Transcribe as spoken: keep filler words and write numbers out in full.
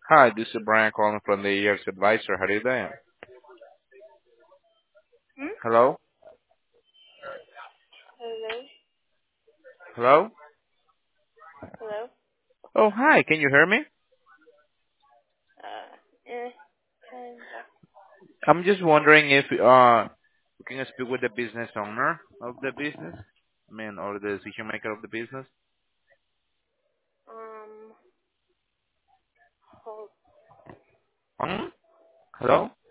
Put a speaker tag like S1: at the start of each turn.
S1: Hi, this is Brian calling from the Years Advisor. How are you doing?
S2: Hmm?
S1: Hello?
S2: Hello?
S1: Hello?
S2: Hello?
S1: Oh, hi. Can you hear me?
S2: Uh, eh, kinda.
S1: I'm just wondering if uh you can speak with the business owner of the business, I mean, or the decision maker of the business.
S2: Um, hold.
S1: Hmm? Hello?